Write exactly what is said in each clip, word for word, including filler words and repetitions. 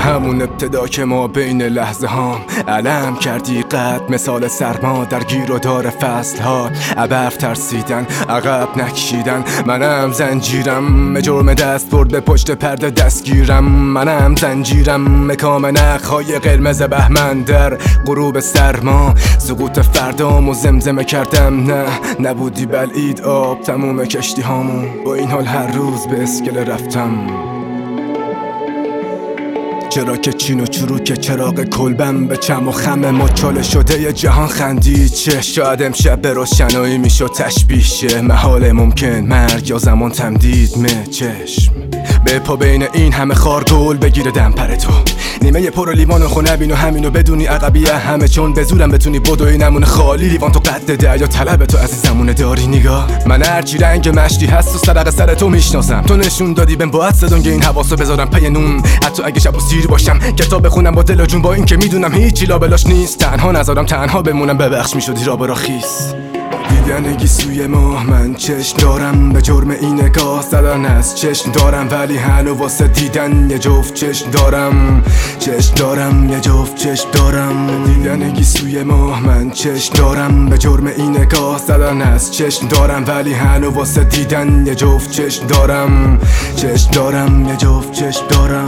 همون ابتدا که ما بین لحظه هام علم کردی قد مثال سرما در گیر و دار فصل ها. ابرف ترسیدن عقب نکشیدن، منم زنجیرم به جرم دست برد به پشت پرده دستگیرم. منم زنجیرم مکام نخهای قرمز بهمن در غروب سرما. سقوط فردامو زمزمه کردم، نه نبودی بلعید آب تموم کشتی هامون. با این حال هر روز به اسکله رفتم. چرا که چین و چروک چراغ کلبم به چم و خم مچاله شده ی جهان خندید چه. شاید امشب به روشنایی میشد تشبیه شه، محال ممکن مرگ یا زمان تمدید مه چشم به پا بین این همه خارگل بگیره دمپر تو. نیمه پر لیوان و خونه بین و همینو بدونی عقبیه همه، چون به زورم بتونی بدوی نمونه خالی لیوان تو قد دریا. طلب تو عزیزمونه داری نگاه، من هرچی رنگ مشتی هست و سرق سر تو میشناسم. تو نشون دادی بهم باید صدانگ این حواسو بذارم پی نون، حتی اگه شب و سیر باشم کتاب بخونم با دل و جون. با این که میدونم هیچی لابلاش نیست، تنها نذارم تنها بمونم. ببخش میشدی را برا خیس دیدنگی سوی ماه. من چشم دارم به جرم این نگاه زدن از چشم دارم، ولی هنو واسه دیدن یه جفت چشم دارم. چشم دارم یه جفت چشم دارم. دیدنگی سوی ماه. من چشم دارم به جرم این نگاه زدن از چشم دارم، ولی هنو واسه دیدن یه جفت چشم دارم. چشم دارم یه جفت چشم دارم.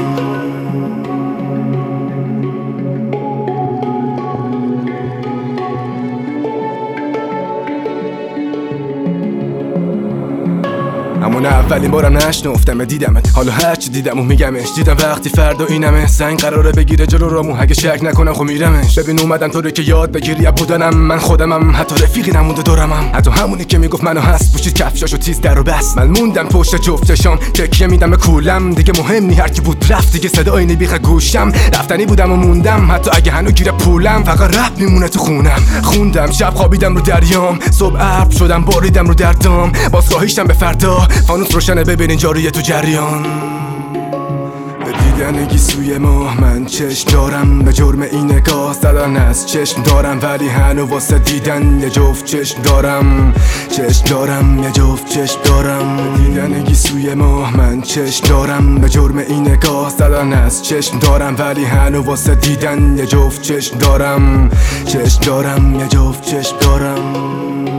همون اولین بارم نشنفتم دیدمت، حالا هرچی دیدم و میگمش. دیدم وقتی فردا اینمه زنگ قراره بگیره جلو رامو، اگه شک نکنم خب میرمش. ببین اومدم طوری که یاد بگیری اب بودنم من خودمم، حتی رفیقی نمونده دورمم، حتی همونی که میگفت منو هست پوشید کفشاشو تیز در و بس. من موندم پشت جفتشان تکیه میدم به کولم، دیگه مهم نی هر کی بود رفت، دیگه صدای نبیخ گوشم. رفتنی بودم و موندم، حتی اگه هنو گیره پولم فقط رپ میمونه تو خونم. خوندم شب خوابیدم رو دریام، صبح ابر شدم باریدم رو دردام. باز راهیشتم به فردا فانوس روشنه ببینین جاریه تو جریان. به دیدنگی سوی ماه. من چشم دارم به جرم این نگاه زدن از چشم دارم، ولی هنو واسه دیدن یه جفت چشم دارم. چشم دارم یه جفت چشم دارم. به دیدنگی سوی ماه. من چشم دارم به جرم این نگاه زدن از چشم دارم، ولی هنو واسه دیدن یه جفت چشم دارم. چشم دارم یه جفت چشم دارم.